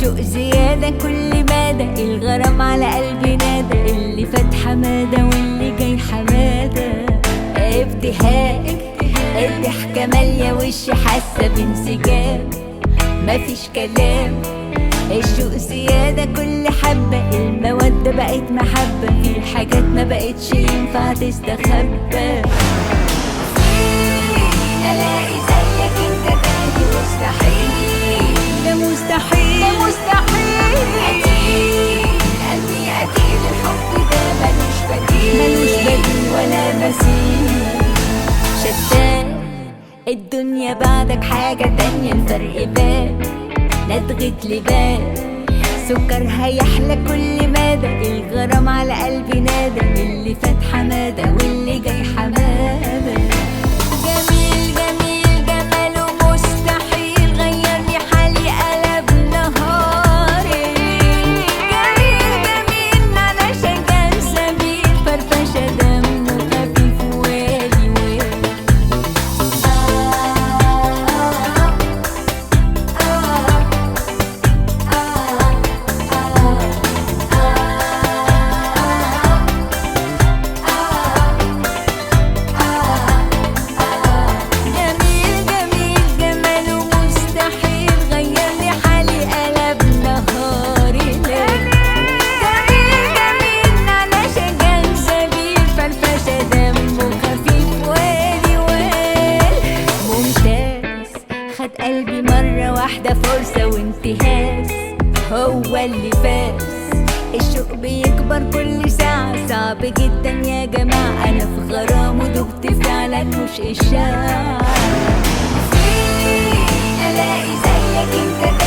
الشوق زيادة كل مدى، الغرام على قلبي نادى، اللي فات حمادة واللي جاي حمادة. ابتهاج الضحكة مالية وشي، حاسة بانسجام مفيش كلام. الشوق زيادة كل حبة، المودة بقت محبة، في حاجات ما بقتش ينفع تستخبى. الاقي زيك انت تاني مستحيل، ده مستحيل، ده مستحيل. قلبي قتيل، الحب ده ملوش بديل، ملوش بديل ولا مثيل. شتان الدنيا بعدك حاجة تانية، الفرق بان ندغة لبان، سكر هيحلى كل مدى، الغرام على قلبي نادى، اللي فات حمادة واللي جاي حمادة. جميل جميل جماله مستحيل، غيرني حالي قلب نهاري. جميل جميل نعناع شجر سبيل، فرفشة دمه خفيف وادي وادي. قلبي مرة واحدة فرصة وانتهاز، هو اللي فاز. الشوق بيكبر كل ساعة، صعب جدا يا جماعة، أنا في غرام ودوبت فعلا مش إشاعة. ألاقي زيك انت